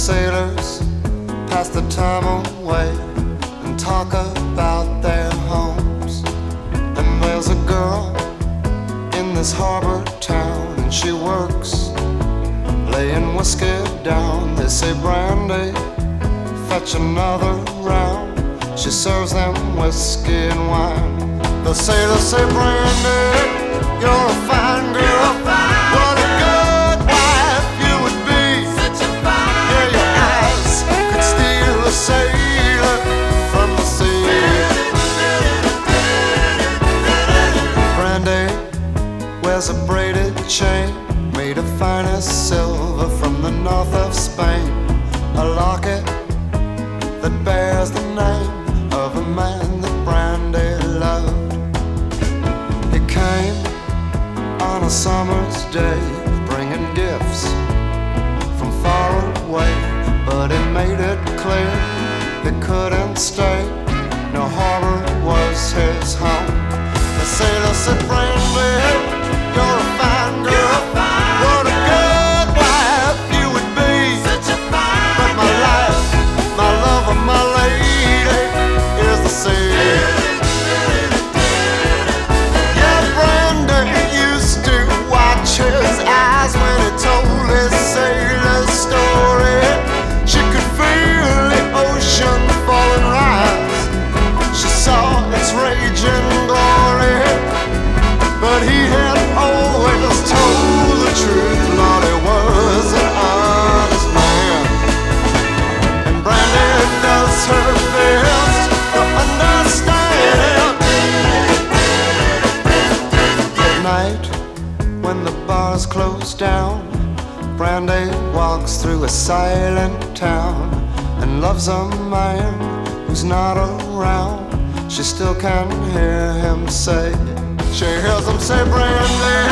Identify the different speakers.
Speaker 1: sailors pass the time away and talk about their homes. And there's a girl in this harbor town, and she works laying whiskey down. They say, Brandy, fetch another round. She serves them whiskey and wine. The sailors say, Brandy, you're a fine girl. What a good wife you would be.
Speaker 2: Such a fine
Speaker 1: Yeah, your eyes could steal a sailor from the sea. Brandy wears a braided chain made of finest silver from the north of Spain. A locket that bears the name of a man that Brandy loved. He came on a summer's day, bringing gifts from far away, but he made it clear he couldn't stay. No harbor was his home. The sailor said, Brandy, you're a fine girl. What a good wife you would be.
Speaker 2: Such a fine
Speaker 1: But my life, my love, and my lady is the sea. Yeah, Brandy used to watch his eyes when he told his sailor story. She could feel the ocean fall and rise. She saw its raging glory. But he had always told the truth. Lord, he was an honest man. And Brandy does her best to understand. At night, when the bars close down, Brandy walks through a silent town and loves a man who's not around. She still can hear him say, she hears him say, Brandy,